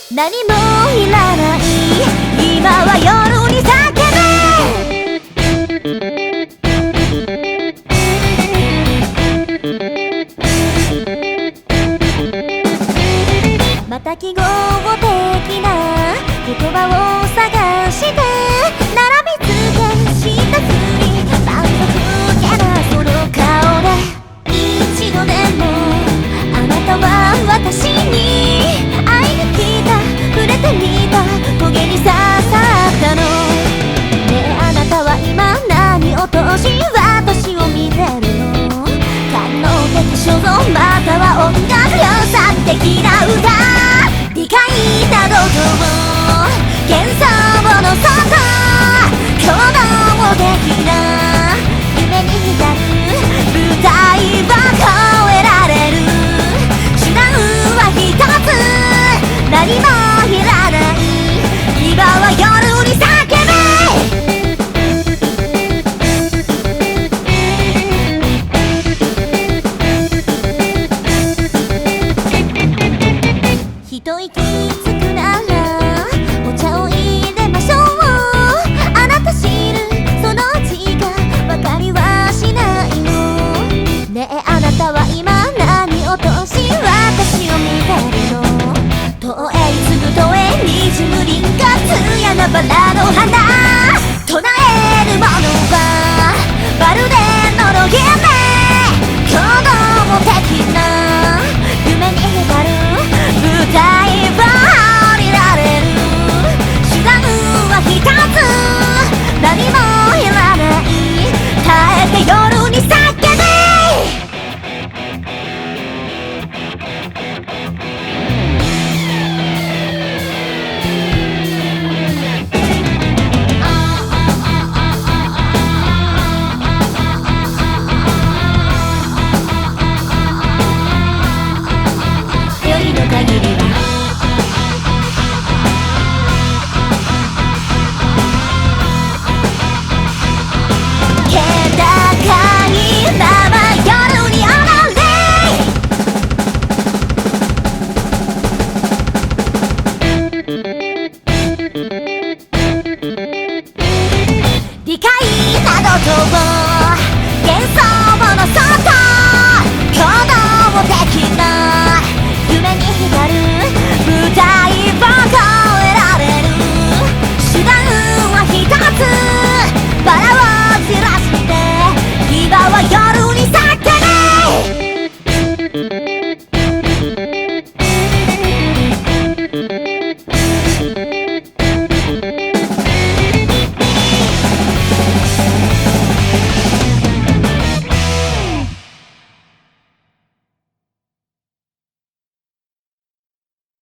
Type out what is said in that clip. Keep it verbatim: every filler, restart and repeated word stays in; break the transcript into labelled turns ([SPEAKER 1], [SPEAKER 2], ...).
[SPEAKER 1] 何もいらない今は夜に叫べまた記号的な言葉を探して並びつけしたふり満足げなその顔で一度でもあなたは私に会いに来た触れてみた焦げに刺さったのねえあなたは今何を通し私を見てるの官能的所像または音楽良さ的な歌理解などとも幻想の外行動的な夢に至る舞台は超えられる手段は一つ何もいらない今は夜に叫べ一息